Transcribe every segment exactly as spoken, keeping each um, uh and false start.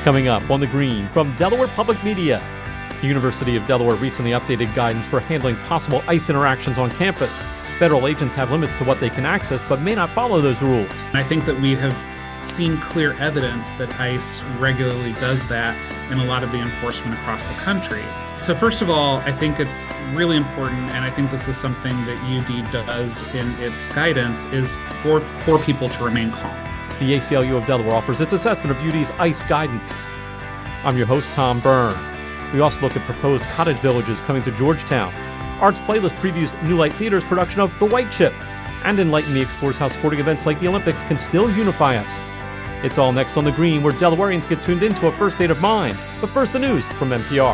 Coming up on The Green from Delaware Public Media. The University of Delaware recently updated guidance for handling possible ICE interactions on campus. Federal agents have limits to what they can access, but may not follow those rules. I think that we have seen clear evidence that ICE regularly does that in a lot of the enforcement across the country. So first of all, I think it's really important, and I think this is something that U D does in its guidance, is for, for people to remain calm. The A C L U of Delaware offers its assessment of U D's ICE guidance. I'm your host, Tom Byrne. We also look at proposed cottage villages coming to Georgetown. Arts Playlist previews New Light Theater's production of The White Chip. And Enlighten Me explores how sporting events like the Olympics can still unify us. It's all next on The Green, where Delawareans get tuned into a first state of mind. But first, the news from N P R.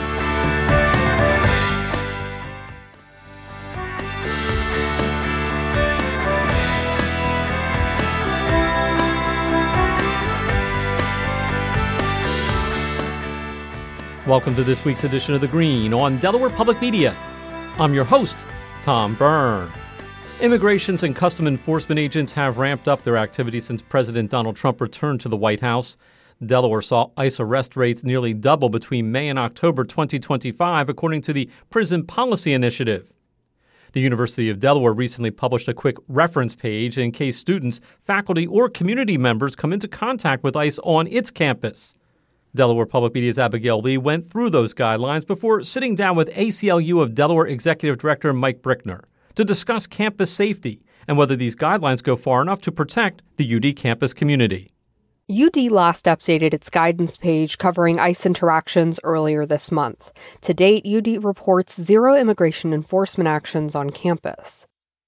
Welcome to this week's edition of The Green on Delaware Public Media. I'm your host, Tom Byrne. Immigrations and custom enforcement agents have ramped up their activity since President Donald Trump returned to the White House. Delaware saw ICE arrest rates nearly double between May and October twenty twenty-five, according to the Prison Policy Initiative. The University of Delaware recently published a quick reference page in case students, faculty, or community members come into contact with ICE on its campus. Delaware Public Media's Abigail Lee went through those guidelines before sitting down with A C L U of Delaware Executive Director Mike Brickner to discuss campus safety and whether these guidelines go far enough to protect the U D campus community. U D last updated its guidance page covering ICE interactions earlier this month. To date, U D reports zero immigration enforcement actions on campus.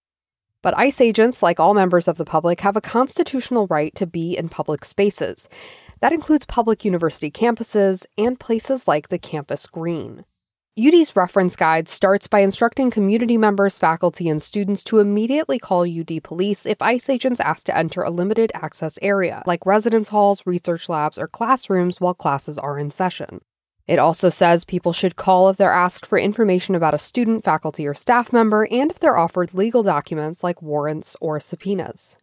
But ICE agents, like all members of the public, have a constitutional right to be in public spaces. That includes public university campuses and places like the campus green. U D's reference guide starts by instructing community members, faculty, and students to immediately call U D police if ICE agents ask to enter a limited access area, like residence halls, research labs, or classrooms while classes are in session. It also says people should call if they're asked for information about a student, faculty, or staff member, and if they're offered legal documents like warrants or subpoenas.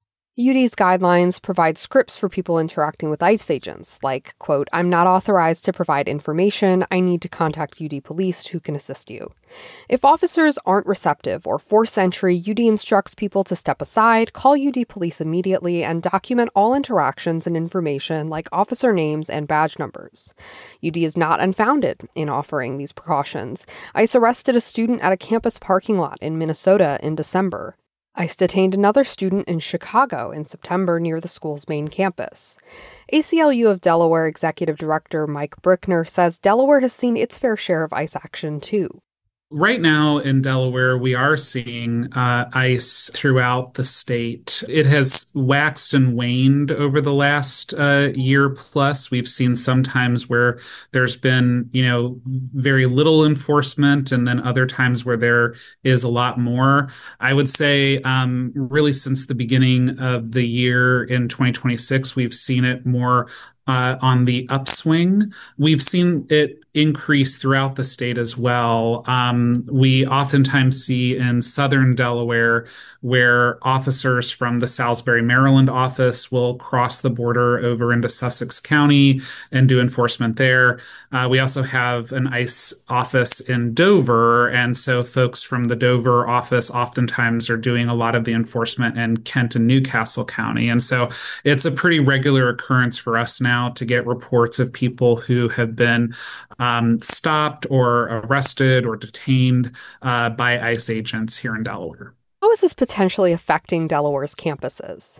U D's guidelines provide scripts for people interacting with ICE agents, like, quote, "I'm not authorized to provide information. I need to contact U D police who can assist you." If officers aren't receptive or force entry, U D instructs people to step aside, call U D police immediately, and document all interactions and information like officer names and badge numbers. U D is not unfounded in offering these precautions. ICE arrested a student at a campus parking lot in Minnesota in December. ICE detained another student in Chicago in September near the school's main campus. A C L U of Delaware Executive Director Mike Brickner says Delaware has seen its fair share of ICE action, too. Right now in Delaware, we are seeing uh, ICE throughout the state. It has waxed and waned over the last uh, year plus. We've seen sometimes where there's been, you know, very little enforcement, and then other times where there is a lot more. I would say um, really since the beginning of the year in twenty twenty-six, we've seen it more Uh, on the upswing. We've seen it increase throughout the state as well. Um, we oftentimes see in southern Delaware where officers from the Salisbury, Maryland office will cross the border over into Sussex County and do enforcement there. Uh, we also have an ICE office in Dover, and so folks from the Dover office oftentimes are doing a lot of the enforcement in Kent and Newcastle County. And so it's a pretty regular occurrence for us now Now to get reports of people who have been um, stopped or arrested or detained uh, by ICE agents here in Delaware. How is this potentially affecting Delaware's campuses?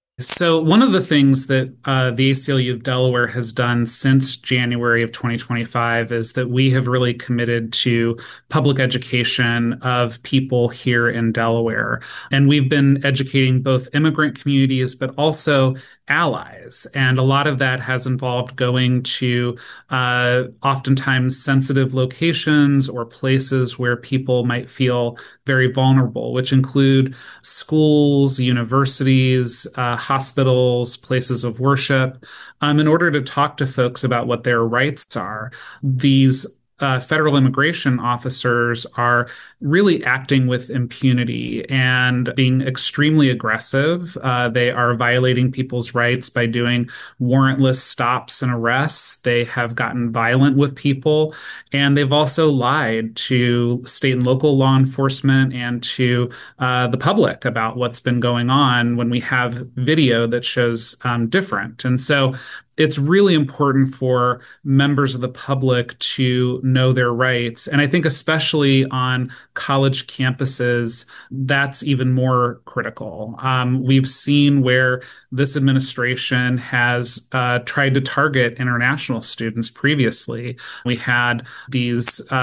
So one of the things that uh, the A C L U of Delaware has done since January of twenty twenty-five is that we have really committed to public education of people here in Delaware. And we've been educating both immigrant communities, but also allies. And a lot of that has involved going to uh, oftentimes sensitive locations or places where people might feel very vulnerable, which include schools, universities, uh, hospitals, places of worship, um, in order to talk to folks about what their rights are. These uh, federal immigration officers are really acting with impunity and being extremely aggressive. Uh, they are violating people's rights by doing warrantless stops and arrests. They have gotten violent with people, and they've also lied to state and local law enforcement and to uh, the public about what's been going on when we have video that shows um, different. And so it's really important for members of the public to know their rights. And I think especially on college campuses, that's even more critical. Um, we've seen where this administration has uh, tried to target international students previously. We had these uh,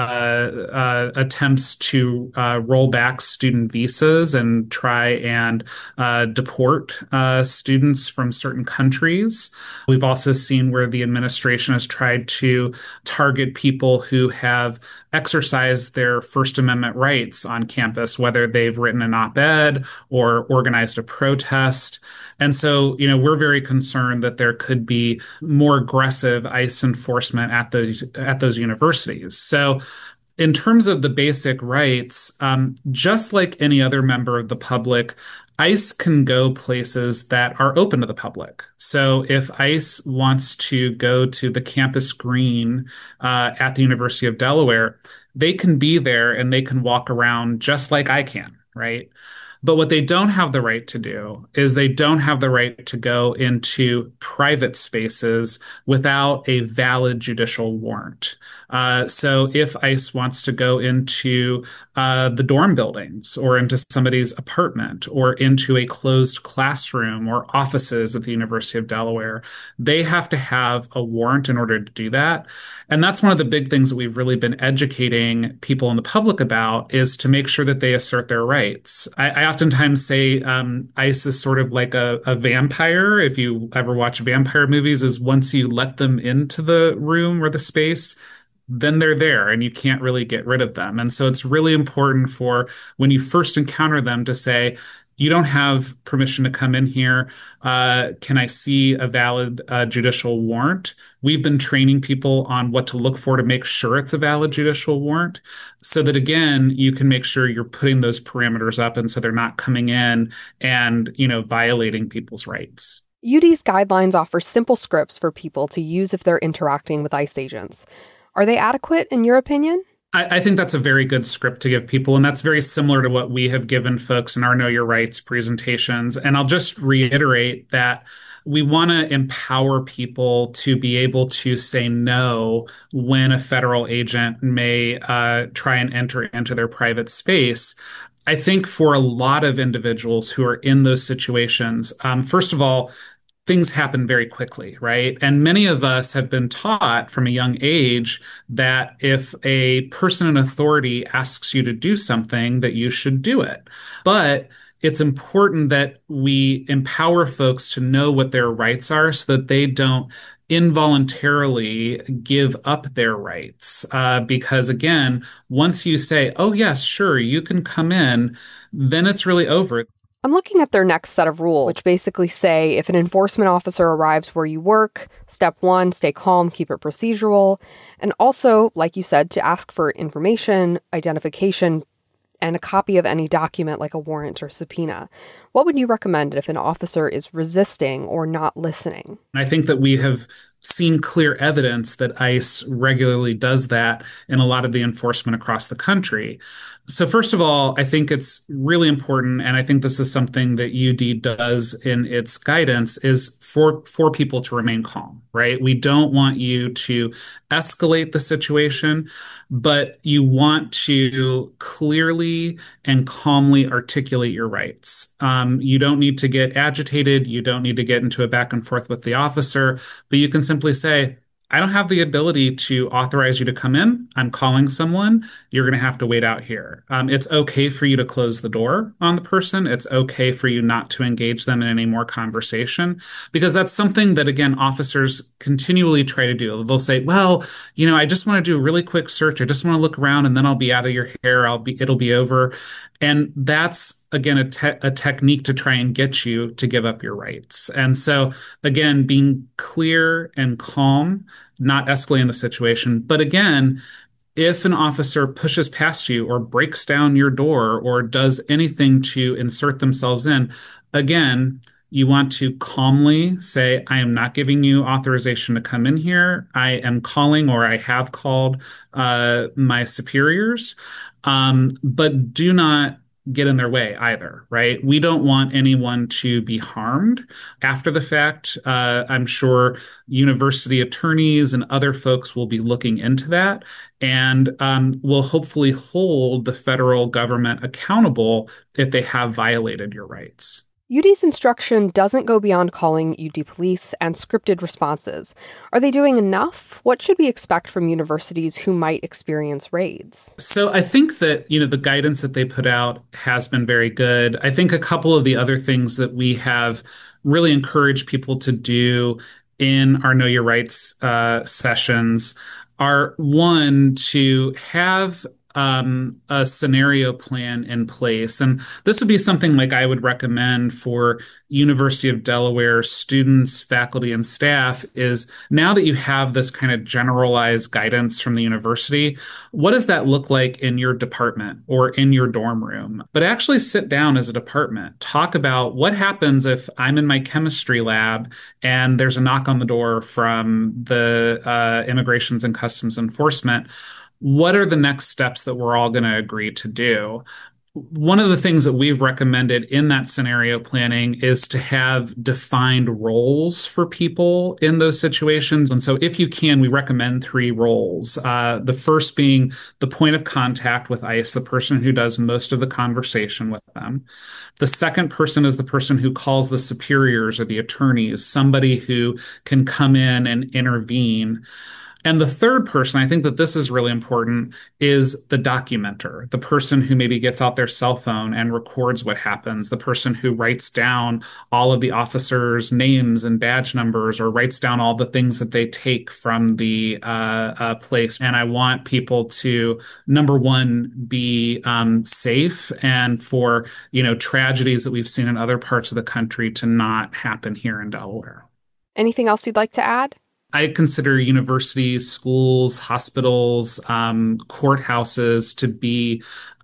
uh, attempts to uh, roll back student visas and try and uh, deport uh, students from certain countries. We've also seen where the administration has tried to target people who have exercised their First Amendment rights on campus, whether they've written an op-ed or organized a protest. And so, you know, we're very concerned that there could be more aggressive ICE enforcement at those at those universities. So in terms of the basic rights, um, just like any other member of the public, ICE can go places that are open to the public. So if ICE wants to go to the campus green uh, at the University of Delaware, they can be there and they can walk around just like I can, right? But what they don't have the right to do is they don't have the right to go into private spaces without a valid judicial warrant. Uh, so if ICE wants to go into uh, the dorm buildings or into somebody's apartment or into a closed classroom or offices at the University of Delaware, they have to have a warrant in order to do that. And that's one of the big things that we've really been educating people in the public about, is to make sure that they assert their rights. I, I oftentimes say um, ICE is sort of like a, a vampire. If you ever watch vampire movies, is once you let them into the room or the space, then they're there and you can't really get rid of them. And so it's really important for when you first encounter them to say, you don't have permission to come in here. Uh, can I see a valid uh, judicial warrant? We've been training people on what to look for to make sure it's a valid judicial warrant, so that, again, you can make sure you're putting those parameters up and so they're not coming in and, you know, violating people's rights. U D's guidelines offer simple scripts for people to use if they're interacting with ICE agents. Are they adequate, in your opinion? I, I think that's a very good script to give people, and that's very similar to what we have given folks in our Know Your Rights presentations. And I'll just reiterate that we want to empower people to be able to say no when a federal agent may uh, try and enter into their private space. I think for a lot of individuals who are in those situations, um, first of all, things happen very quickly, right? And many of us have been taught from a young age that if a person in authority asks you to do something, that you should do it. But it's important that we empower folks to know what their rights are so that they don't involuntarily give up their rights. Uh, because again, once you say, oh, yes, sure, you can come in, then it's really over. I'm looking at their next set of rules, which basically say if an enforcement officer arrives where you work, step one, stay calm, keep it procedural. And also, like you said, to ask for information, identification, and a copy of any document like a warrant or subpoena. What would you recommend if an officer is resisting or not listening? I think that we have seen clear evidence that ICE regularly does that in a lot of the enforcement across the country. So first of all, I think it's really important, and I think this is something that U D does in its guidance, is for, for people to remain calm, right? We don't want you to escalate the situation, but you want to clearly and calmly articulate your rights. Um, you don't need to get agitated. You don't need to get into a back and forth with the officer, but you can simply say, I don't have the ability to authorize you to come in. I'm calling someone. You're going to have to wait out here. Um, it's okay for you to close the door on the person. It's okay for you not to engage them in any more conversation, because that's something that, again, officers continually try to do. They'll say, well, you know, I just want to do a really quick search. I just want to look around and then I'll be out of your hair. I'll be, it'll be over. And that's, again, a, te- a technique to try and get you to give up your rights. And so, again, being clear and calm, not escalating the situation. But again, if an officer pushes past you or breaks down your door or does anything to insert themselves in, again, you want to calmly say, I am not giving you authorization to come in here. I am calling, or I have called uh, my superiors, um, but do not get in their way either, right? We don't want anyone to be harmed after the fact. Uh, I'm sure university attorneys and other folks will be looking into that, and um, will hopefully hold the federal government accountable if they have violated your rights. U D's instruction doesn't go beyond calling U D police and scripted responses. Are they doing enough? What should we expect from universities who might experience raids? So I think that, you know, the guidance that they put out has been very good. I think a couple of the other things that we have really encouraged people to do in our Know Your Rights uh, sessions are, one, to have Um, a scenario plan in place. And this would be something like I would recommend for University of Delaware students, faculty, and staff is, now that you have this kind of generalized guidance from the university, what does that look like in your department or in your dorm room? But actually sit down as a department, talk about what happens if I'm in my chemistry lab and there's a knock on the door from the uh, Immigrations and Customs Enforcement. What are the next steps that we're all going to agree to do? One of the things that we've recommended in that scenario planning is to have defined roles for people in those situations. And so if you can, we recommend three roles. Uh, the first being the point of contact with ICE, the person who does most of the conversation with them. The second person is the person who calls the superiors or the attorneys, somebody who can come in and intervene. And the third person, I think that this is really important, is the documenter, the person who maybe gets out their cell phone and records what happens, the person who writes down all of the officers' names and badge numbers, or writes down all the things that they take from the uh, uh, place. And I want people to, number one, be um, safe, and for, you know, tragedies that we've seen in other parts of the country to not happen here in Delaware. Anything else you'd like to add? I consider universities, schools, hospitals, um, courthouses to be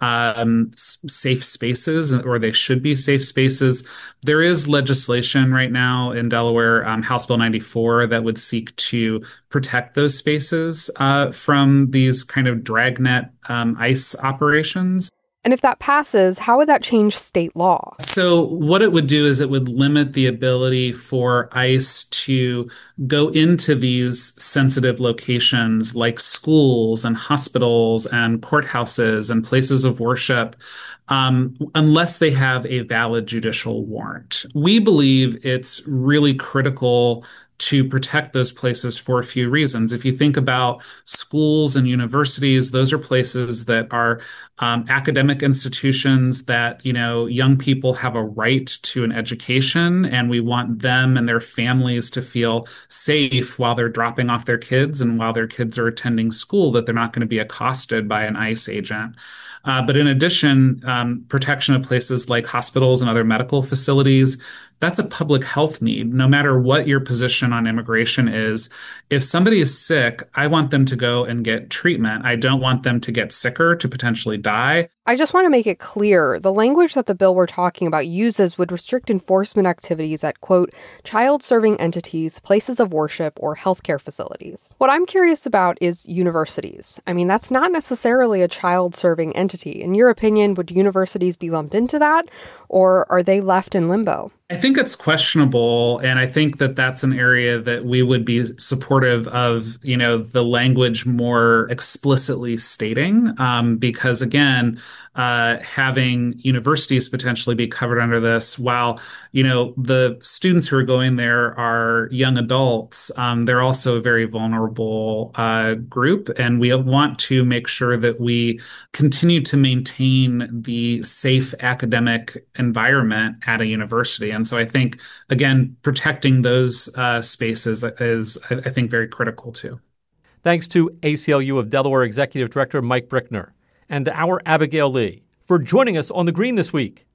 um, safe spaces, or they should be safe spaces. There is legislation right now in Delaware, um, House Bill ninety-four, that would seek to protect those spaces uh, from these kind of dragnet um, ICE operations. And if that passes, how would that change state law? So what it would do is it would limit the ability for ICE to go into these sensitive locations like schools and hospitals and courthouses and places of worship um, unless they have a valid judicial warrant. We believe it's really critical to protect those places for a few reasons. If you think about schools and universities, those are places that are um, academic institutions that, you know, young people have a right to an education, and we want them and their families to feel safe while they're dropping off their kids and while their kids are attending school, that they're not going to be accosted by an ICE agent. Uh, but in addition, um, protection of places like hospitals and other medical facilities, that's a public health need. No matter what your position on immigration is, if somebody is sick, I want them to go and get treatment. I don't want them to get sicker, to potentially die. I just want to make it clear, the language that the bill we're talking about uses would restrict enforcement activities at, quote, child-serving entities, places of worship, or healthcare facilities. What I'm curious about is universities. I mean, that's not necessarily a child-serving entity. In your opinion, would universities be lumped into that, or are they left in limbo? I think it's questionable, and I think that that's an area that we would be supportive of, you know, the language more explicitly stating, um, because again, uh, having universities potentially be covered under this, while, you know, the students who are going there are young adults, um, they're also a very vulnerable uh, group, and we want to make sure that we continue to maintain the safe academic environment at a university. And so I think, again, protecting those uh, spaces is, I think, very critical too. Thanks to A C L U of Delaware Executive Director Mike Brickner and our Abigail Lee for joining us on The Green this week.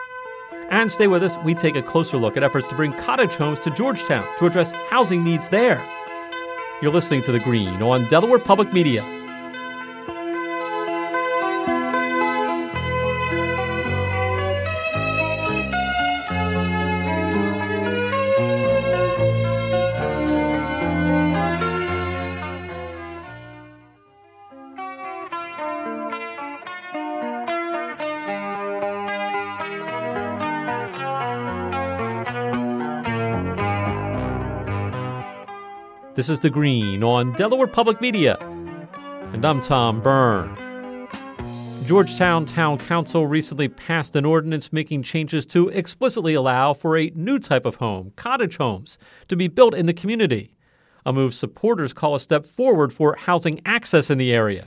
And stay with us. We take a closer look at efforts to bring cottage homes to Georgetown to address housing needs there. You're listening to The Green on Delaware Public Media. This is The Green on Delaware Public Media, and I'm Tom Byrne. Georgetown Town Council recently passed an ordinance making changes to explicitly allow for a new type of home, cottage homes, to be built in the community, a move supporters call a step forward for housing access in the area.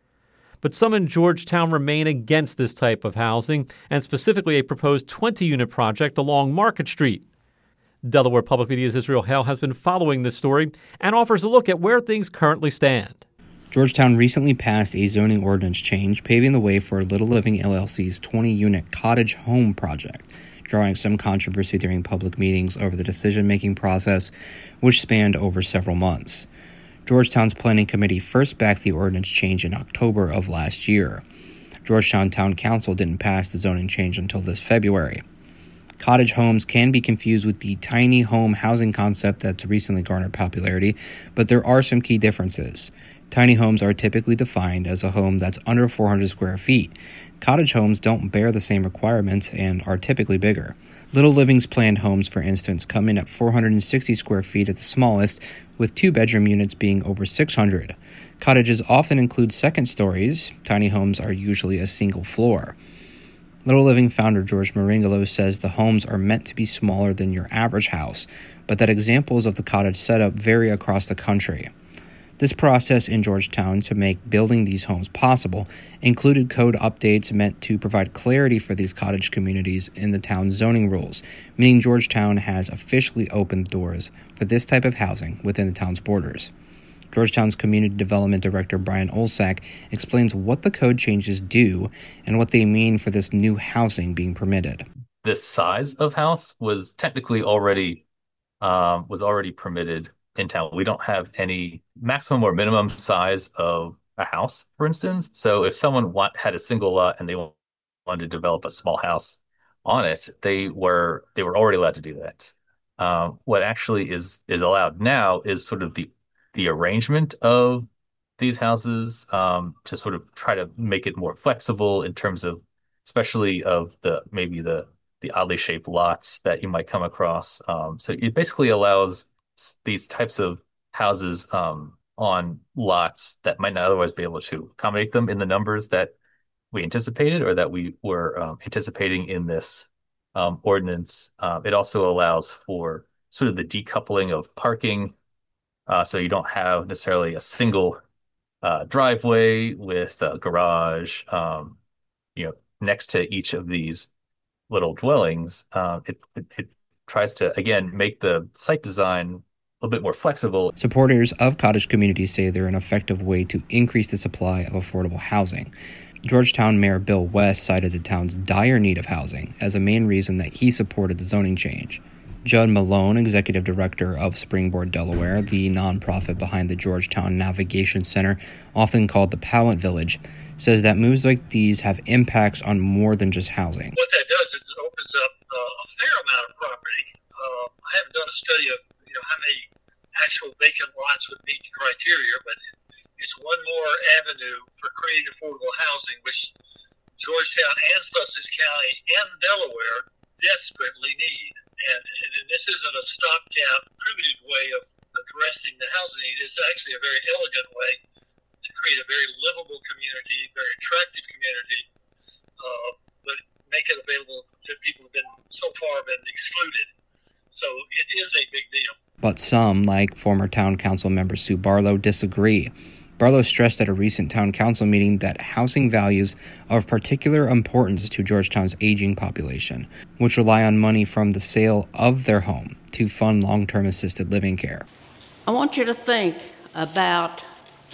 But some in Georgetown remain against this type of housing, and specifically a proposed twenty-unit project along Market Street. Delaware Public Media's Israel Hale has been following this story and offers a look at where things currently stand. Georgetown recently passed a zoning ordinance change paving the way for Little Living L L C's twenty-unit cottage home project, drawing some controversy during public meetings over the decision-making process, which spanned over several months. Georgetown's Planning Committee first backed the ordinance change in October of last year. Georgetown Town Council didn't pass the zoning change until this February. Cottage homes can be confused with the tiny home housing concept that's recently garnered popularity, but there are some key differences. Tiny homes are typically defined as a home that's under four hundred square feet. Cottage homes don't bear the same requirements and are typically bigger. Little Living's planned homes, for instance, come in at four hundred sixty square feet at the smallest, with two-bedroom units being over six hundred. Cottages often include second stories. Tiny homes are usually a single floor. Little Living founder George Maringolo says the homes are meant to be smaller than your average house, but that examples of the cottage setup vary across the country. This process in Georgetown to make building these homes possible included code updates meant to provide clarity for these cottage communities in the town's zoning rules, meaning Georgetown has officially opened doors for this type of housing within the town's borders. Georgetown's Community Development Director Brian Olsak explains what the code changes do and what they mean for this new housing being permitted. This size of house was technically already um, was already permitted in town. We don't have any maximum or minimum size of a house, for instance. So if someone want, had a single lot and they wanted to develop a small house on it, they were they were already allowed to do that. Um, what actually is is allowed now is sort of the the arrangement of these houses um, to sort of try to make it more flexible in terms of, especially of the maybe the the oddly shaped lots that you might come across. Um, so it basically allows these types of houses um, on lots that might not otherwise be able to accommodate them in the numbers that we anticipated or that we were um, anticipating in this um, ordinance. Uh, it also allows for sort of the decoupling of parking. Uh, so you don't have necessarily a single uh, driveway with a garage, um, you know, next to each of these little dwellings. Uh, it, it, it tries to, again, make the site design a little bit more flexible. Supporters of cottage communities say they're an effective way to increase the supply of affordable housing. Georgetown Mayor Bill West cited the town's dire need of housing as a main reason that he supported the zoning change. Judd Malone, executive director of Springboard Delaware, the nonprofit behind the Georgetown Navigation Center, often called the Pallant Village, says that moves like these have impacts on more than just housing. What that does is it opens up uh, a fair amount of property. Uh, I haven't done a study of you know how many actual vacant lots would meet the criteria, but it's one more avenue for creating affordable housing, which Georgetown and Sussex County and Delaware desperately need. And, and this isn't a stopgap, primitive way of addressing the housing need. It's actually a very elegant way to create a very livable community, very attractive community, uh, but make it available to people who've been so far been excluded. So it is a big deal. But some, like former town council member Sue Barlow, disagree. Barlow stressed at a recent town council meeting that housing values are of particular importance to Georgetown's aging population, which rely on money from the sale of their home to fund long-term assisted living care. I want you to think about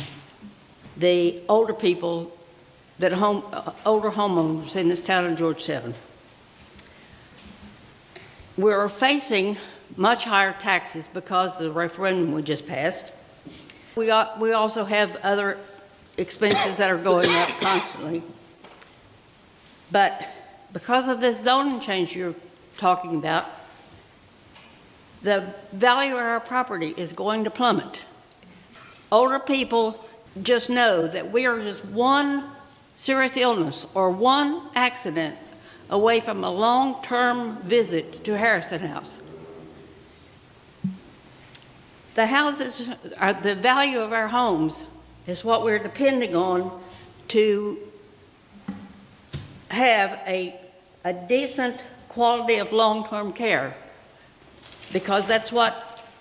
the older people, that home, uh, older homeowners in this town of Georgetown. We're facing much higher taxes because of the referendum we just passed. We, got, we also have other expenses that are going up constantly. But because of this zoning change you're talking about, the value of our property is going to plummet. Older people just know that we are just one serious illness or one accident away from a long-term visit to Harrison House. The houses, are the value of our homes is what we're depending on to have a, a decent quality of long-term care, because that's what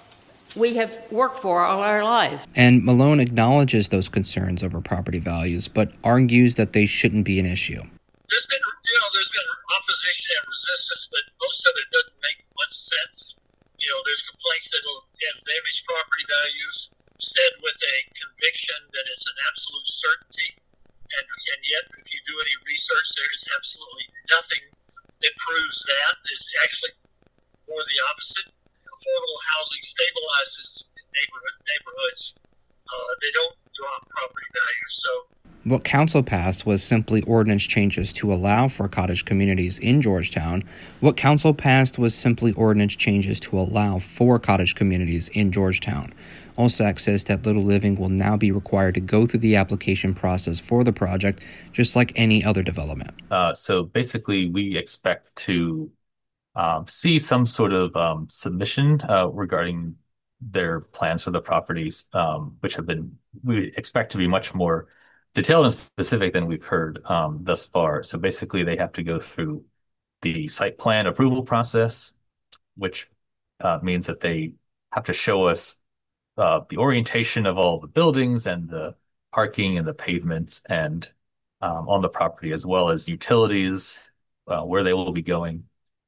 we have worked for all our lives. And Malone acknowledges those concerns over property values, but argues that they shouldn't be an issue. There's been, you know, there's been opposition and resistance, but most of it doesn't make much sense. You know, there's complaints that it'll have damaged property values, said with a conviction that it's an absolute certainty, and and yet if you do any research, there is absolutely nothing that proves that. It's actually more the opposite. Affordable housing stabilizes neighborhood neighborhoods. Uh, they don't drop property values. So what council passed was simply ordinance changes to allow for cottage communities in Georgetown. What council passed was simply ordinance changes to allow for cottage communities in Georgetown. Olsack says that Little Living will now be required to go through the application process for the project, just like any other development. Uh, so basically, we expect to Um, see some sort of um, submission uh, regarding their plans for the properties, um, which have been, we expect to be much more detailed and specific than we've heard um, thus far. So basically, they have to go through the site plan approval process, which uh, means that they have to show us uh, the orientation of all the buildings and the parking and the pavements and um, on the property, as well as utilities, uh, where they will be going.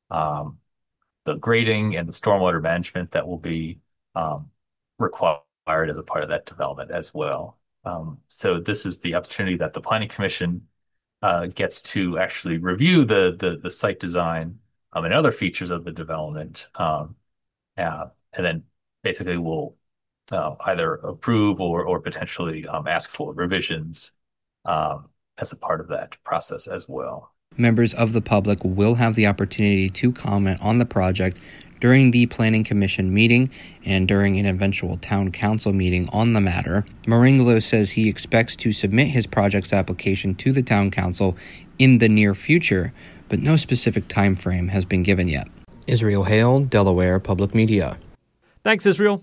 Um, the grading and the stormwater management that will be um, required as a part of that development as well. Um, so this is the opportunity that the Planning Commission uh, gets to actually review the the, the site design um, and other features of the development, um, uh, and then basically will uh, either approve or or potentially um, ask for revisions um, as a part of that process as well. Members of the public will have the opportunity to comment on the project during the Planning Commission meeting and during an eventual Town Council meeting on the matter. Maringolo says he expects to submit his project's application to the Town Council in the near future, but no specific time frame has been given yet. Israel Hale, Delaware Public Media. Thanks, Israel.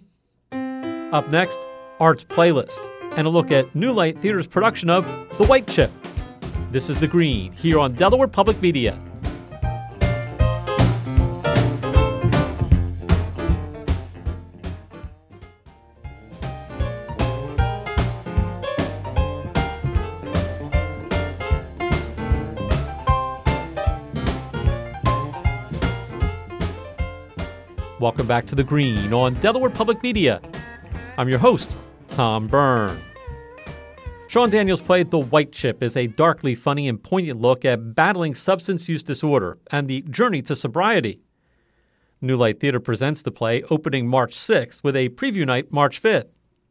Up next, Arts Playlist, and a look at New Light Theater's production of The White Chip. This is The Green, here on Delaware Public Media. Welcome back to The Green on Delaware Public Media. I'm your host, Tom Byrne. Sean Daniels' play The White Chip is a darkly funny and poignant look at battling substance use disorder and the journey to sobriety. New Light Theater presents the play opening March sixth with a preview night March fifth.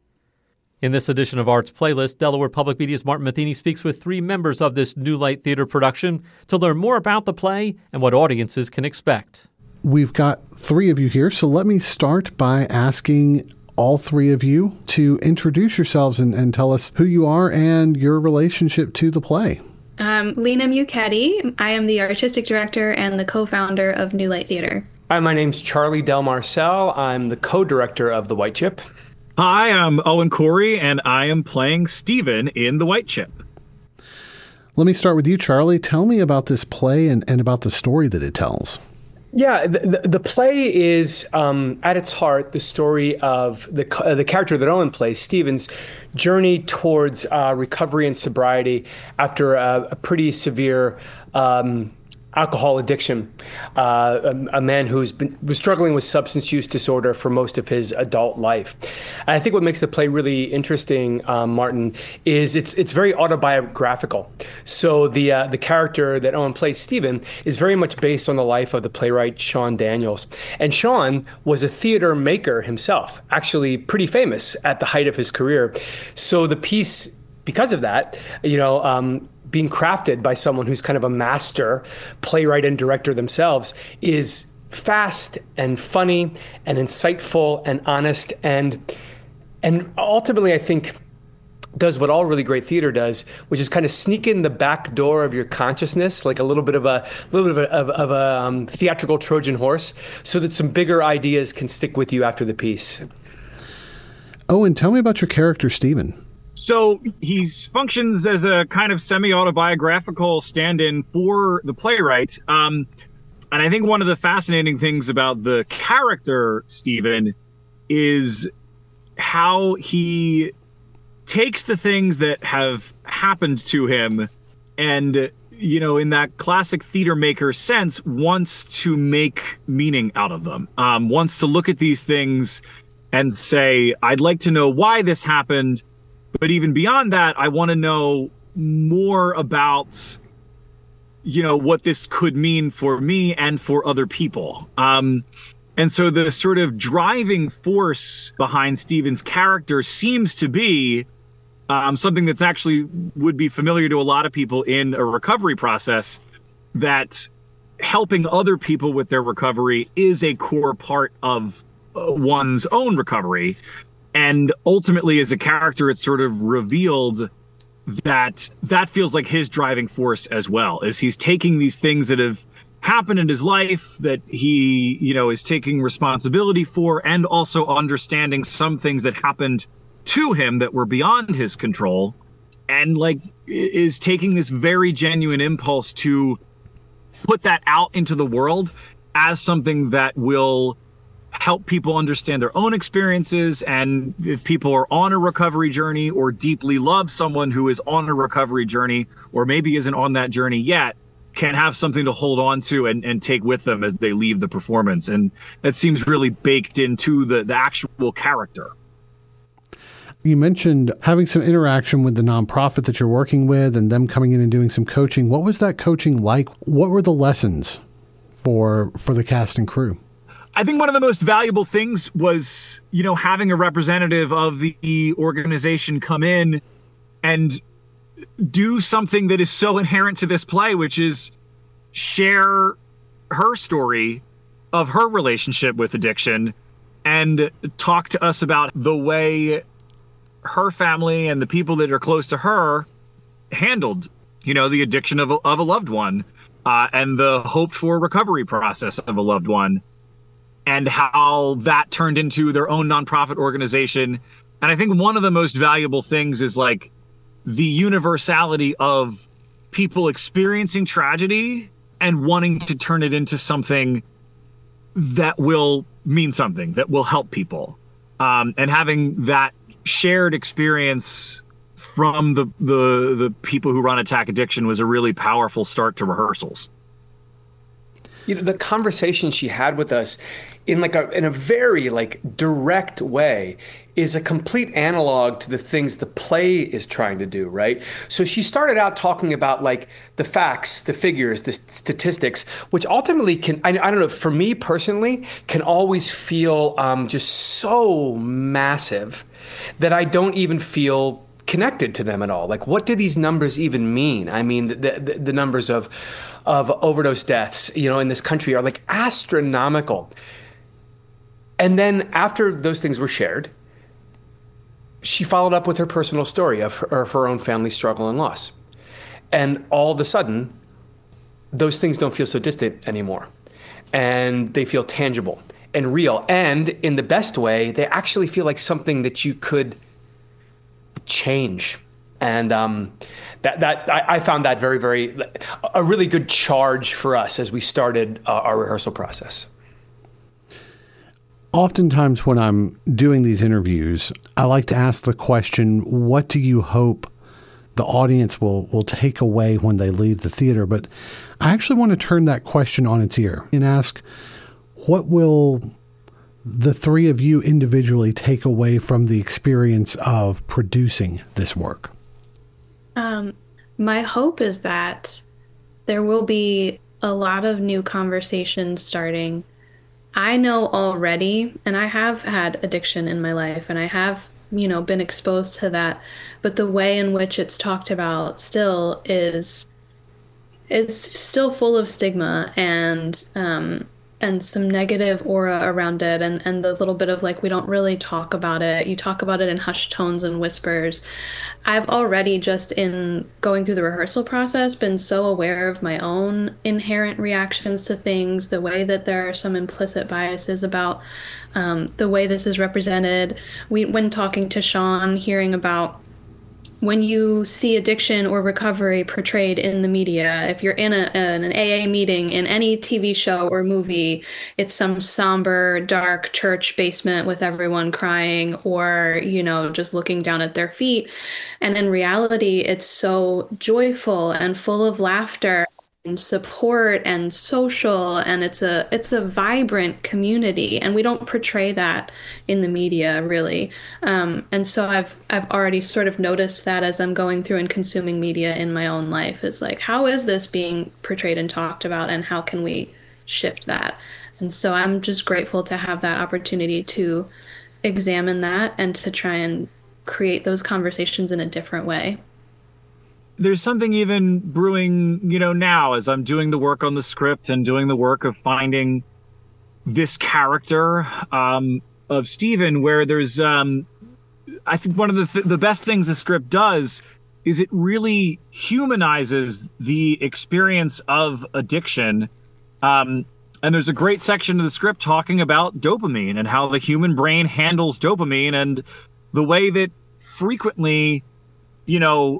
In this edition of Arts Playlist, Delaware Public Media's Martin Matheny speaks with three members of this New Light Theater production to learn more about the play and what audiences can expect. We've got three of you here, so let me start by asking all three of you to introduce yourselves and, and tell us who you are and your relationship to the play. I'm Lena Mucchetti. I am the artistic director and the co-founder of New Light Theater. Hi, my name's Charlie Del Marcel. I'm the co-director of The White Chip. Hi, I'm Owen Corey, and I am playing Stephen in The White Chip. Let me start with you, Charlie. Tell me about this play and, and about the story that it tells. Yeah, the, the, the play is, um, at its heart, the story of the uh, the character that Owen plays, Stephen's journey towards uh, recovery and sobriety after a, a pretty severe um, alcohol addiction. Uh, a, a man who's been was struggling with substance use disorder for most of his adult life. And I think what makes the play really interesting, um, Martin, is it's it's very autobiographical. So the uh, the character that Owen plays, Stephen, is very much based on the life of the playwright Sean Daniels. And Sean was a theater maker himself, actually pretty famous at the height of his career. So the piece, because of that, you know, um, being crafted by someone who's kind of a master playwright and director themselves, is fast and funny and insightful and honest and and ultimately, I think, does what all really great theater does, which is kind of sneak in the back door of your consciousness, like a little bit of a little bit of a, of, of a um, theatrical Trojan horse, so that some bigger ideas can stick with you after the piece. Owen, tell me about your character, Stephen. So he functions as a kind of semi-autobiographical stand-in for the playwright. Um, and I think one of the fascinating things about the character, Stephen, is how he takes the things that have happened to him and, you know, in that classic theater maker sense, wants to make meaning out of them, um, wants to look at these things and say, I'd like to know why this happened. But even beyond that, I want to know more about, you know, what this could mean for me and for other people. Um, and so the sort of driving force behind Stephen's character seems to be um, something that's actually would be familiar to a lot of people in a recovery process, that helping other people with their recovery is a core part of uh, one's own recovery. And ultimately, as a character, it's sort of revealed that that feels like his driving force as well, as he's taking these things that have happened in his life that he, you know, is taking responsibility for, and also understanding some things that happened to him that were beyond his control, and like is taking this very genuine impulse to put that out into the world as something that will help people understand their own experiences. And if people are on a recovery journey or deeply love someone who is on a recovery journey, or maybe isn't on that journey yet, can have something to hold on to and, and take with them as they leave the performance. And that seems really baked into the, the actual character. You mentioned having some interaction with the nonprofit that you're working with and them coming in and doing some coaching. What was that coaching like? What were the lessons for for the cast and crew? I think one of the most valuable things was, you know, having a representative of the organization come in and do something that is so inherent to this play, which is share her story of her relationship with addiction and talk to us about the way her family and the people that are close to her handled, you know, the addiction of a, of a loved one uh, and the hoped for recovery process of a loved one, and how that turned into their own nonprofit organization. And I think one of the most valuable things is like the universality of people experiencing tragedy and wanting to turn it into something that will mean something, that will help people. Um, and having that shared experience from the, the, the people who run Attack Addiction was a really powerful start to rehearsals. You know, the conversation she had with us in like a in a very like direct way is a complete analog to the things the play is trying to do, right? So she started out talking about like the facts, the figures, the statistics, which ultimately can, I, I don't know, for me personally, can always feel um, just so massive that I don't even feel connected to them at all. Like, what do these numbers even mean? I mean, the, the, the numbers of of overdose deaths, you know, in this country are like astronomical. And then after those things were shared, she followed up with her personal story of her, of her own family struggle and loss. And all of a sudden, those things don't feel so distant anymore. And they feel tangible and real. And in the best way, they actually feel like something that you could change. And um, that that I, I found that very, very, a really good charge for us as we started uh, our rehearsal process. Oftentimes when I'm doing these interviews, I like to ask the question, what do you hope the audience will, will take away when they leave the theater? But I actually want to turn that question on its ear and ask, what will the three of you individually take away from the experience of producing this work? Um, my hope is that there will be a lot of new conversations starting. I know already, and I have had addiction in my life, and I have, you know, been exposed to that, but the way in which it's talked about still is is still full of stigma, and um, and some negative aura around it, and, and the little bit of like, we don't really talk about it. You talk about it in hushed tones and whispers. I've already, just in going through the rehearsal process, been so aware of my own inherent reactions to things, the way that there are some implicit biases about um, the way this is represented. We, when talking to Sean, hearing about when you see addiction or recovery portrayed in the media, if you're in a, an, an A A meeting, in any T V show or movie, it's some somber, dark church basement with everyone crying or, you know, just looking down at their feet. And in reality, it's so joyful and full of laughter and support and social, and it's a it's a vibrant community, and we don't portray that in the media really. Um, and so I've I've already sort of noticed that as I'm going through and consuming media in my own life, is like, how is this being portrayed and talked about, and how can we shift that? And so I'm just grateful to have that opportunity to examine that and to try and create those conversations in a different way. There's something even brewing, you know, now as I'm doing the work on the script and doing the work of finding this character um, of Stephen, where there's, um, I think one of the th- the best things the script does is it really humanizes the experience of addiction. Um, and there's a great section of the script talking about dopamine and how the human brain handles dopamine and the way that frequently, you know,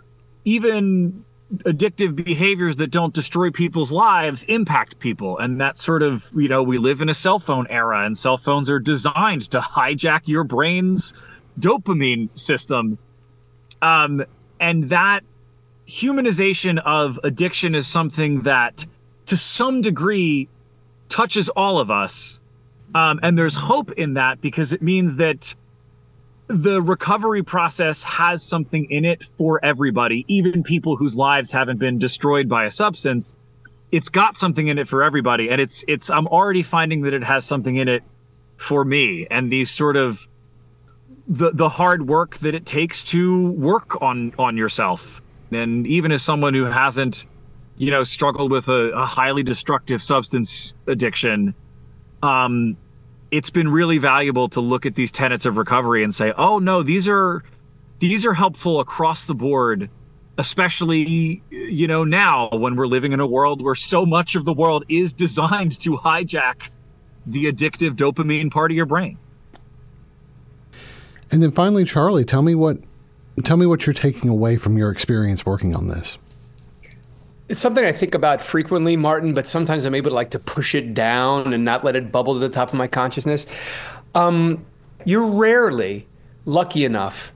even addictive behaviors that don't destroy people's lives impact people. And that sort of, you know, we live in a cell phone era, and cell phones are designed to hijack your brain's dopamine system. Um, and that humanization of addiction is something that, to some degree, touches all of us. Um, and there's hope in that, because it means that the recovery process has something in it for everybody, even people whose lives haven't been destroyed by a substance. It's got something in it for everybody. And it's, it's, I'm already finding that it has something in it for me. And these sort of the, the hard work that it takes to work on, on yourself. And even as someone who hasn't, you know, struggled with a, a highly destructive substance addiction, um, it's been really valuable to look at these tenets of recovery and say, oh no, these are these are helpful across the board, especially, you know, now when we're living in a world where so much of the world is designed to hijack the addictive dopamine part of your brain. And then finally, Charlie, tell me what tell me what you're taking away from your experience working on this. It's something I think about frequently, Martin, but sometimes I'm able to like to push it down and not let it bubble to the top of my consciousness. Um, you're rarely lucky enough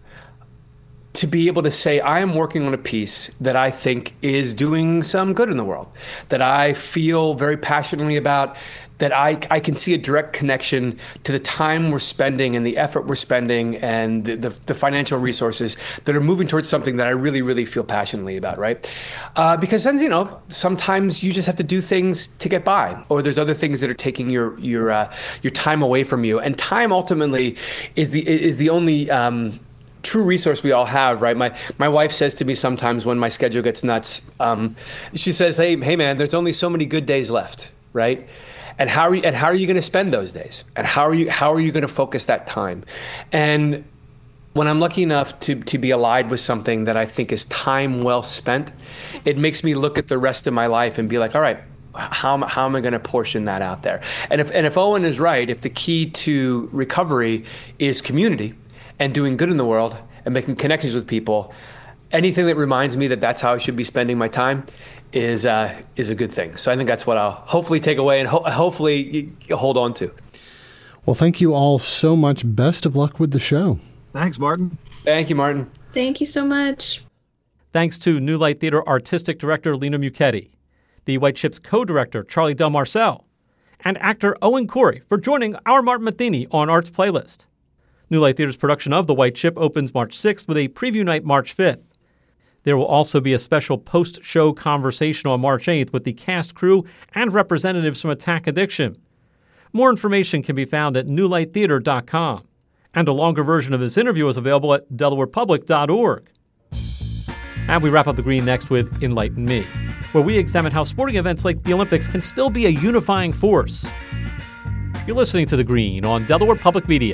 to be able to say, I am working on a piece that I think is doing some good in the world, that I feel very passionately about, that I, I can see a direct connection to the time we're spending and the effort we're spending and the, the, the financial resources that are moving towards something that I really, really feel passionately about, right? Uh, because then, you know, sometimes you just have to do things to get by, or there's other things that are taking your your uh, your time away from you. And time ultimately is the is the only um, true resource we all have, right? My my wife says to me sometimes when my schedule gets nuts, um, she says, "Hey, hey, man, there's only so many good days left, right? And how are you, and how are you going to spend those days? And how are you how are you going to focus that time?" And when I'm lucky enough to to be allied with something that I think is time well spent, it makes me look at the rest of my life and be like, all right, how am, how am I going to portion that out there? And if and if Owen is right, if the key to recovery is community and doing good in the world and making connections with people, anything that reminds me that that's how I should be spending my time is uh, is a good thing. So I think that's what I'll hopefully take away and ho- hopefully hold on to. Well, thank you all so much. Best of luck with the show. Thanks, Martin. Thank you, Martin. Thank you so much. Thanks to New Light Theater Artistic Director Lena Mucchetti, the White Chip's co-director Charlie Del Marcel, and actor Owen Corey for joining our Martin Matheny on Arts Playlist. New Light Theater's production of The White Chip opens March sixth with a preview night March fifth. There will also be a special post-show conversation on March eighth with the cast, crew, and representatives from Attack Addiction. More information can be found at new light theater dot com, and a longer version of this interview is available at delaware public dot org. And we wrap up the green next with Enlighten Me. where we examine how sporting events like the Olympics can still be a unifying force. You're listening to The Green on Delaware Public Media.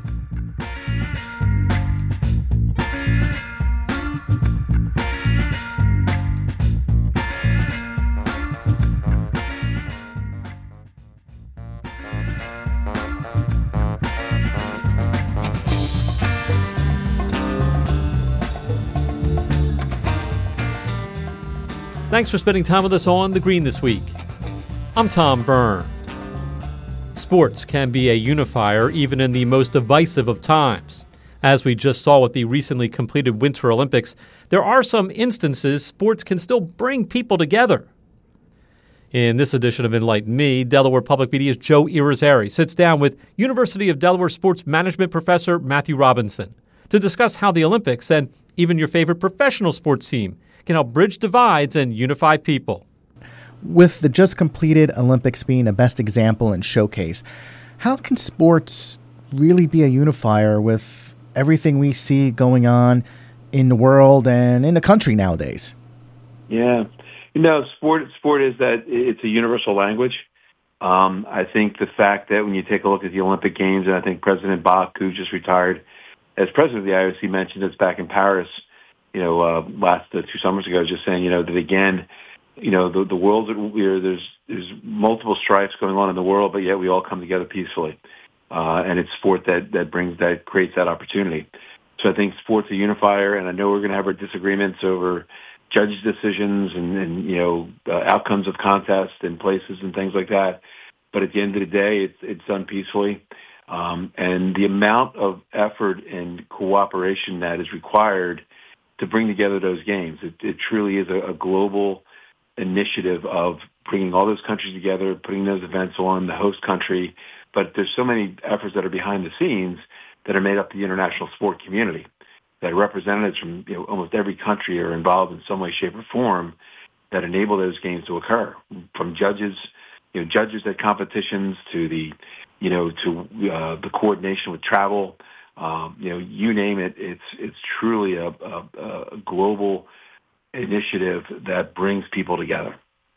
Thanks for spending time with us on The Green this week. I'm Tom Byrne. Sports can be a unifier even in the most divisive of times. As we just saw with the recently completed Winter Olympics, there are some instances sports can still bring people together. In this edition of Enlighten Me, Delaware Public Media's Joe Irizarry sits down with University of Delaware sports management professor Matthew Robinson to discuss how the Olympics and even your favorite professional sports team can help bridge divides and unify people. With the just completed Olympics being a best example and showcase, how can sports really be a unifier with everything we see going on in the world and in the country nowadays? Yeah. You know, sport sport is that it's a universal language. Um, I think the fact that when you take a look at the Olympic Games, and I think President Bach, who just retired as president of the I O C, mentioned this back in Paris, you know, uh, last uh, two summers ago, just saying, you know, that again, you know, the, the world, where there's there's multiple strifes going on in the world, but yet we all come together peacefully. Uh, and it's sport that, that brings, that creates that opportunity. So I think sport's a unifier, and I know we're going to have our disagreements over judge decisions and, and you know, uh, outcomes of contests and places and things like that. But at the end of the day, it's, it's done peacefully. Um, and the amount of effort and cooperation that is required to bring together those games. It, it truly is a, a global initiative of bringing all those countries together, putting those events on, the host country. But there's so many efforts that are behind the scenes that are made up the international sport community, that representatives from you know, almost every country are involved in some way, shape, or form that enable those games to occur. From judges, you know, judges at competitions to the, you know, to uh, the coordination with travel. Um, you know, you name it, it's it's truly a, a, a global initiative that brings people together.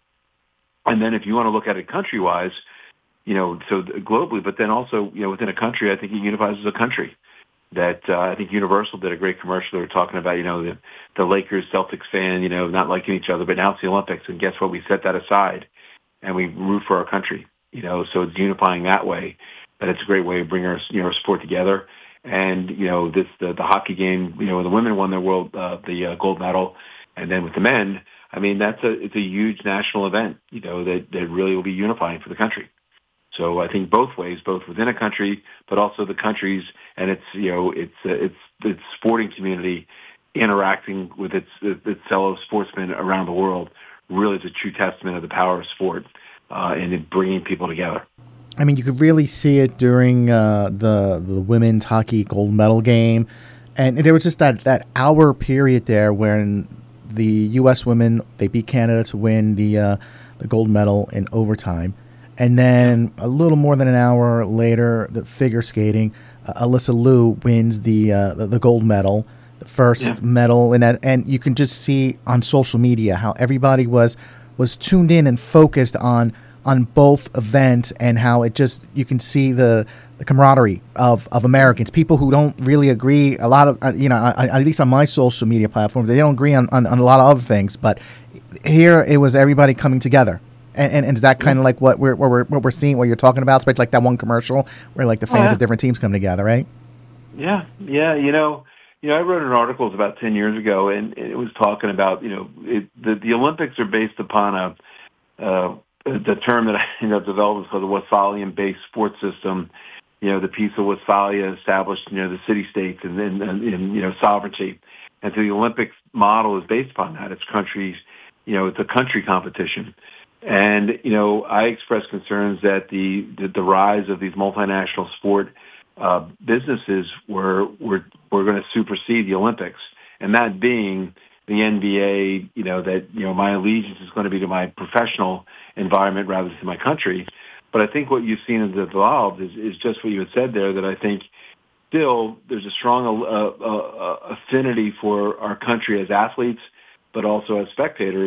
And then if you want to look at it country-wise, you know, so globally, but then also, you know, within a country, I think it unifies as a country. That uh, I think Universal did a great commercial. They were talking about, you know, the, the Lakers, Celtics fan, you know, not liking each other, but now it's the Olympics. And guess what? We set that aside and we root for our country, you know, so it's unifying that way. That it's a great way to bring our, you know, our sport together. And, you know, this, the, the hockey game, you know, the women won their world, uh, the uh, gold medal. And then with the men, I mean, that's a, it's a huge national event, you know, that, that really will be unifying for the country. So I think both ways, both within a country, but also the countries and its, you know, its, uh, its, its sporting community interacting with its, its fellow sportsmen around the world really is a true testament of the power of sport, uh, and in bringing people together. I mean, you could really see it during uh, the the women's hockey gold medal game, and there was just that, that hour period there when the U S women, they beat Canada to win the uh, the gold medal in overtime, and then a little more than an hour later, the figure skating, uh, Alyssa Liu wins the, uh, the the gold medal, the first yeah. medal, and and you can just see on social media how everybody was was tuned in and focused on. on both events, and how it just, you can see the, the camaraderie of, of Americans, people who don't really agree a lot of, uh, you know, I, at least on my social media platforms, they don't agree on, on, on a lot of other things, but here it was everybody coming together. And, and, and is that kind of like what we're, what we're, what we're seeing, what you're talking about, especially like that one commercial where like the fans oh, yeah. of different teams come together, right? Yeah. Yeah. You know, you know, I wrote an article about ten years ago, and it was talking about, you know, it, the, the Olympics are based upon a, uh, the term that I you know developed is called the Westphalian-based sports system. You know, the Peace of Westphalia established, you know, the city-states and then and, and, you know, sovereignty. And so the Olympics model is based upon that. It's countries, you know, it's a country competition. And, you know, I expressed concerns that the the, the rise of these multinational sport uh, businesses were were were going to supersede the Olympics, and that being the N B A, you know, that, you know, my allegiance is going to be to my professional environment rather than to my country. But I think what you've seen as evolved is, is just what you had said there, that I think still there's a strong uh, uh, affinity for our country as athletes, but also as spectators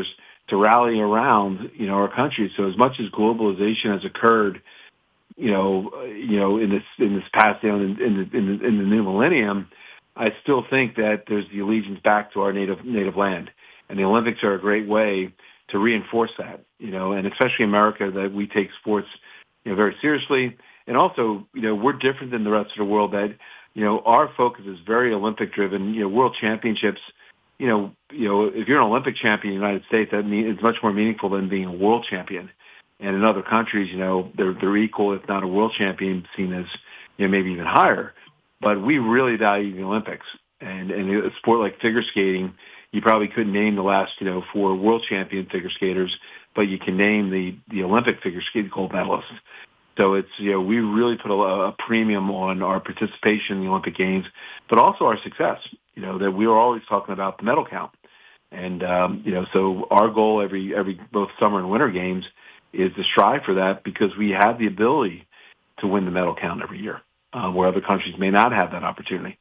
to rally around, you know, our country. So as much as globalization has occurred, you know, uh, you know, in this in this past, you know, in, in, the, in, the, in the new millennium, I still think that there's the allegiance back to our native native land, and the Olympics are a great way to reinforce that, you know, and especially America, that we take sports, you know, very seriously, and also, you know, we're different than the rest of the world. That, you know, our focus is very Olympic driven. You know, World Championships. You know, you know, if you're an Olympic champion in the United States, that mean it's much more meaningful than being a world champion. And in other countries, you know, they're they're equal, if not a world champion, seen as, you know, maybe even higher. But we really value the Olympics, and and a sport like figure skating, you probably couldn't name the last, you know, four world champion figure skaters, but you can name the the Olympic figure skating gold medalists. So it's, you know, we really put a, a premium on our participation in the Olympic Games, but also our success. You know, that we are always talking about the medal count. And, um, you know, so our goal every, every, both summer and winter games is to strive for that, because we have the ability to win the medal count every year, uh, where other countries may not have that opportunity.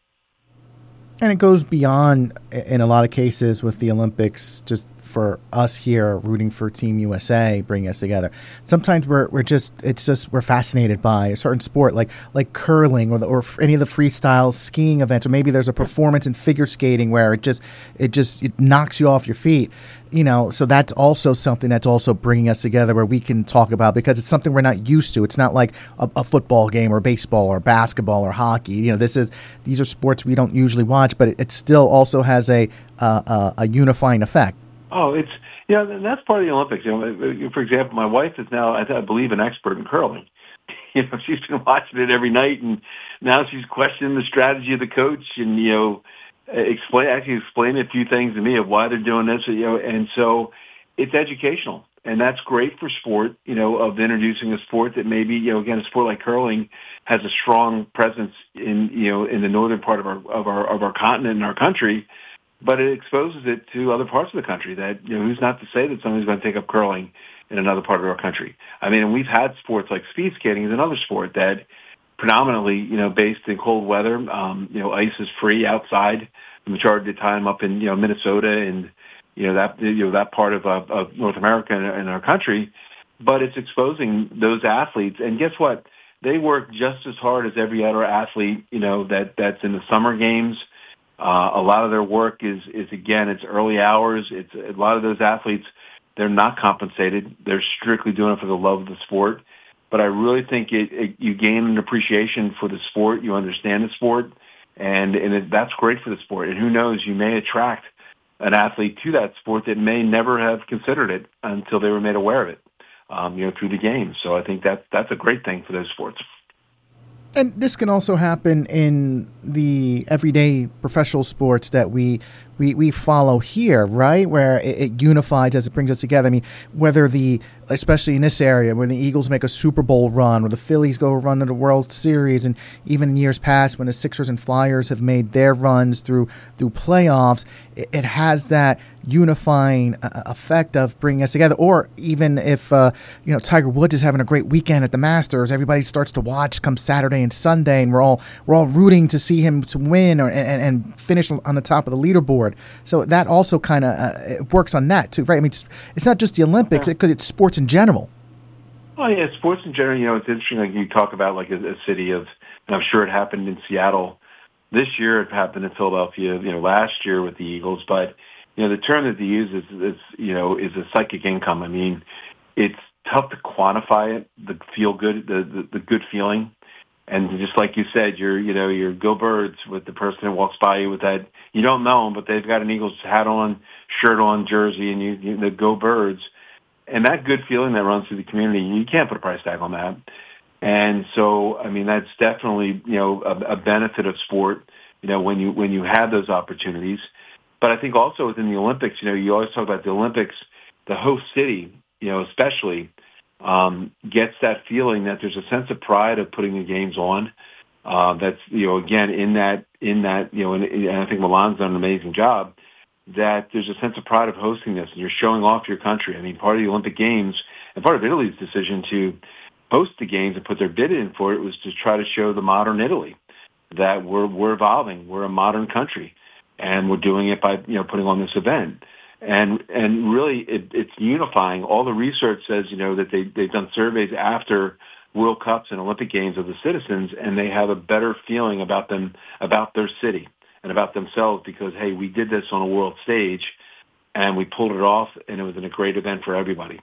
And it goes beyond, in a lot of cases with the Olympics, just for us here rooting for Team U S A, bringing us together. Sometimes we're we're just it's just we're fascinated by a certain sport, like like curling or the, or any of the freestyle skiing events, or maybe there's a performance in figure skating where it just it just it knocks you off your feet. You know, so that's also something that's also bringing us together, where we can talk about, because it's something we're not used to. It's not like a, a football game or baseball or basketball or hockey. You know, this is these are sports we don't usually watch, but it, it still also has a uh, a, a unifying effect. Oh, it's yeah, you know, that's part of the Olympics. You know, for example, my wife is now, I, I believe, an expert in curling. You know, she's been watching it every night, and now she's questioning the strategy of the coach, and you know. explain actually explain a few things to me of why they're doing this, you know, and so it's educational, and that's great for sport, you know, of introducing a sport that maybe, you know, again, a sport like curling has a strong presence in, you know, in the northern part of our of our of our continent and our country, but it exposes it to other parts of the country. That, you know, who's not to say that somebody's going to take up curling in another part of our country? I mean, and we've had sports like speed skating is another sport that predominantly, you know, based in cold weather. Um, you know, ice is free outside the majority of the time up in, you know, Minnesota and, you know, that, you know, that part of, of, of North America and, and our country. But it's exposing those athletes. And guess what? They work just as hard as every other athlete, you know, that, that's in the summer games. Uh, a lot of their work is, is, again, it's early hours. It's a lot of those athletes, they're not compensated. They're strictly doing it for the love of the sport. But I really think it, it, you gain an appreciation for the sport. You understand the sport, and, and it, that's great for the sport. And who knows, you may attract an athlete to that sport that may never have considered it until they were made aware of it, um, you know, through the game. So I think that that's a great thing for those sports. And this can also happen in the everyday professional sports that we we, we follow here, right? Where it, it unifies as it brings us together. I mean, whether the, especially in this area, when the Eagles make a Super Bowl run, or the Phillies go run to the World Series, and even in years past when the Sixers and Flyers have made their runs through through playoffs, it, it has that unifying uh, effect of bringing us together. Or even if uh, you know, Tiger Woods is having a great weekend at the Masters, everybody starts to watch come Saturday and Sunday, and we're all we're all rooting to see him to win or and, and finish on the top of the leaderboard. So that also kind of uh, it works on that too, right? I mean, it's, it's not just the Olympics; it could it's sports in general. Oh yeah, sports in general. You know, it's interesting. Like you talk about, like a, a city of, and I'm sure it happened in Seattle this year. It happened in Philadelphia. You know, last year with the Eagles. But you know, the term that they use is, is you know, is a psychic income. I mean, it's tough to quantify it. The feel good, the the, the good feeling. And just like you said, you're, you know, you're go Birds with the person that walks by you with that, you don't know them, but they've got an Eagles hat on, shirt on, jersey, and you, you the Go Birds. And that good feeling that runs through the community, you can't put a price tag on that. And so, I mean, that's definitely, you know, a, a benefit of sport, you know, when you, when you have those opportunities. But I think also within the Olympics, you know, you always talk about the Olympics, the host city, you know, especially, Um, gets that feeling that there's a sense of pride of putting the games on. Uh, that's, you know, again, in that, in that, you know, and, and I think Milan's done an amazing job, that there's a sense of pride of hosting this, and you're showing off your country. I mean, part of the Olympic Games and part of Italy's decision to host the games and put their bid in for it was to try to show the modern Italy that we're, we're evolving. We're a modern country, and we're doing it by, you know, putting on this event. And and really, it, it's unifying. All the research says, you know, that they, they've done surveys after World Cups and Olympic Games of the citizens, and they have a better feeling about them, about their city and about themselves because, hey, we did this on a world stage, and we pulled it off, and it was a great event for everybody.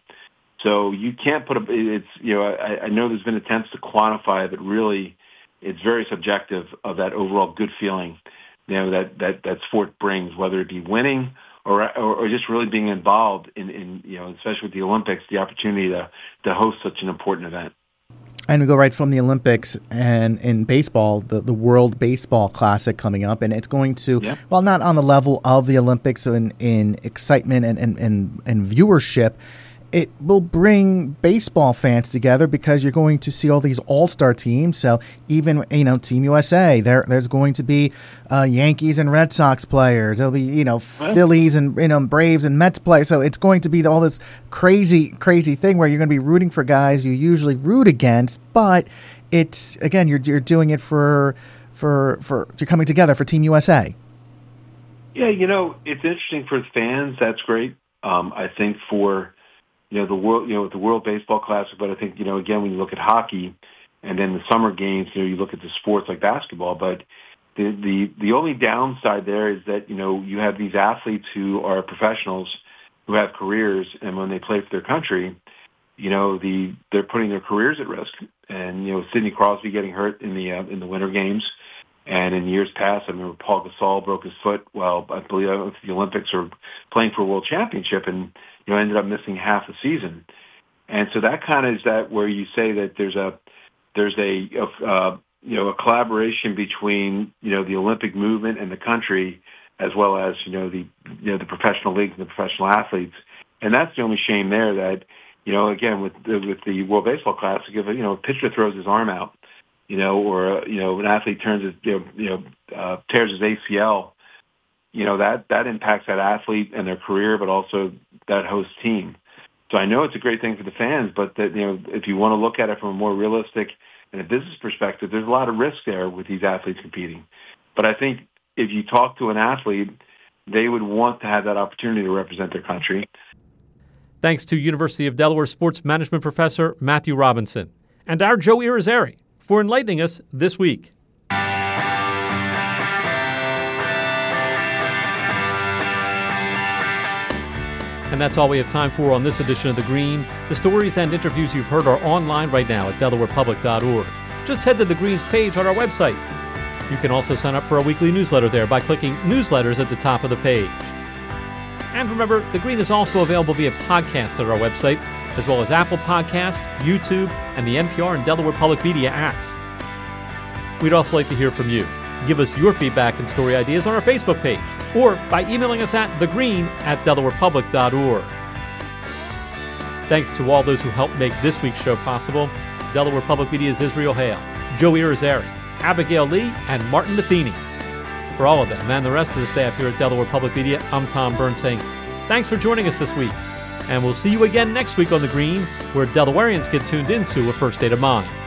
So you can't put a, it's, you know, I, I know there's been attempts to quantify it, but really it's very subjective of that overall good feeling, you know, that, that, that sport brings, whether it be winning or, or, or just really being involved in, in, you know, especially with the Olympics, the opportunity to, to host such an important event. And we go right from the Olympics and in baseball, the, the World Baseball Classic coming up. And it's going to, yeah. well, not on the level of the Olympics in, in excitement and, and, and, and viewership. It will bring baseball fans together because you're going to see all these all-star teams. So even, you know, Team U S A, there there's going to be uh, Yankees and Red Sox players. There'll be, you know, Phillies and, you know, Braves and Mets players. So it's going to be all this crazy, crazy thing where you're going to be rooting for guys you usually root against. But it's, again, you're you're doing it for, for, for you're coming together for Team U S A. Yeah, you know, it's interesting for fans. That's great. Um, I think for... You know, the world, you know, the World Baseball Classic, but I think, you know, again, when you look at hockey and then the summer games, you know, you look at the sports like basketball, but the, the, the only downside there is that, you know, you have these athletes who are professionals who have careers, and when they play for their country, you know, the, they're putting their careers at risk. And, you know, Sidney Crosby getting hurt in the, uh, in the Winter Games. And in years past, I remember Paul Gasol broke his foot while, I believe, I was the Olympics or playing for a world championship, and, you know, ended up missing half the season. And so that kind of is that where you say that there's a, there's a, uh, you know, a collaboration between, you know, the Olympic movement and the country, as well as, you know, the, you know, the professional leagues and the professional athletes. And that's the only shame there that, you know, again, with the, with the World Baseball Classic, if, you know, a pitcher throws his arm out, you know, or, you know, an athlete turns his, you know, you know uh, tears his A C L, you know, that, that impacts that athlete and their career, but also that host team. So I know it's a great thing for the fans, but that, you know, if you want to look at it from a more realistic and a business perspective, there's a lot of risk there with these athletes competing. But I think if you talk to an athlete, they would want to have that opportunity to represent their country. Thanks to University of Delaware sports management professor Matthew Robinson and our Joe Irizarry for enlightening us this week. And that's all we have time for on this edition of The Green. The stories and interviews you've heard are online right now at delaware public dot org. Just head to The Green's page on our website. You can also sign up for our weekly newsletter there by clicking Newsletters at the top of the page. And remember, The Green is also available via podcast at our website, as well as Apple Podcasts, YouTube, and the N P R and Delaware Public Media apps. We'd also like to hear from you. Give us your feedback and story ideas on our Facebook page, or by emailing us at thegreen at delaware public dot org. Thanks to all those who helped make this week's show possible: Delaware Public Media's Israel Hale, Joe Irizarry, Abigail Lee, and Martin Matheny. For all of them and the rest of the staff here at Delaware Public Media, I'm Tom Byrne saying thanks for joining us this week. And we'll see you again next week on The Green, where Delawareans get tuned into a first state of mind.